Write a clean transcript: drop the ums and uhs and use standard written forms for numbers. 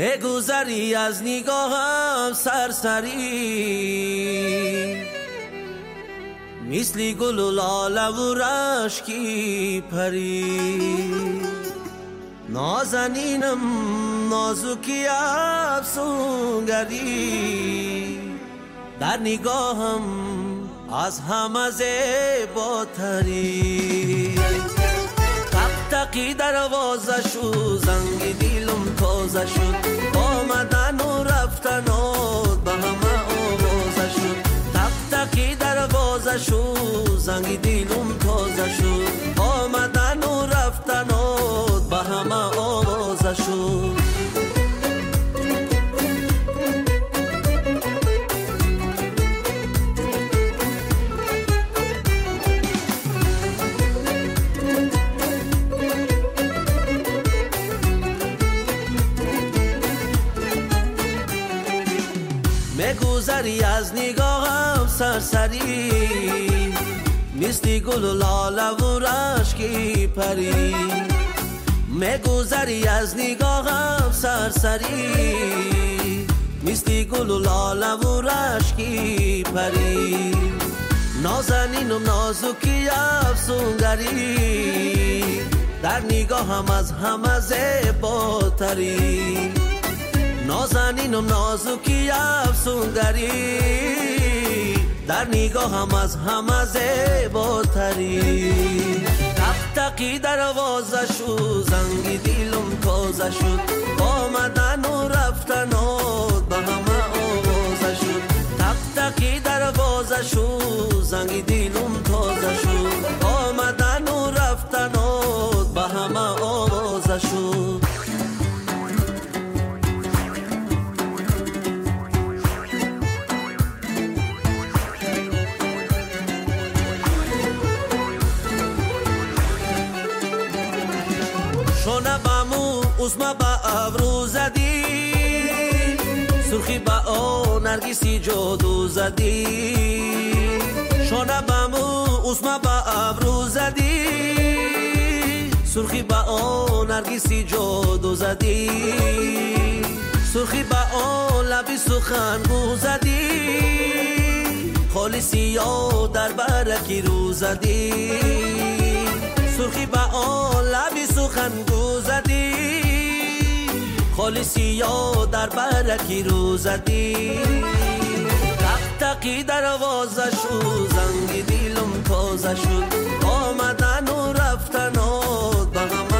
میگذری از نگاهم سرسری، مثل گل و لاله و رشکی پری. نازنینم نازکی افسونگری، در نگاهم از همه زیباتری. تقی دروازه شد، زنگ دیلم تازه شد، آمدن و رفتن به همه آوازه شد. تقی دروازه شد، زنگ دیلم تازه شد، آمدن و رفتن به همه آوازه شد. میگذری از نگاهم سرسری، مثل گل و لاله و رشکی پری. میگذری از نگاهم سرسری، مثل گل و لاله و رشکی پری. نازنینم نازکی افسونگری، در نگاهم از همه زیباتری. نازنینم نازکی افسونگری، در نگاهم از همه زیباتری. تقی دروازه شد، زنگ دیلم تازه شد، آمدن و رفتن به همه آوازه شد. تقی دروازه شد، زنگ دیلم تازه شد، آمدن و رفتن به همه آوازه شد. شونه بامو اسما با ابرو زدی، سرخی با نرگسی جادو زدی. شونه بامو اسما با ابرو زدی، سرخی با نرگسی جادو زدی. سرخی با لبی سخنگو زدی، خالی سیاه در برکی رو زدی. سرخی با لبی سخنگو زدی، خالی سیاه در برکی رو زدی. تقی دروازه شد، زنگ دیلم تازه شد، آمدن و رفتن به همه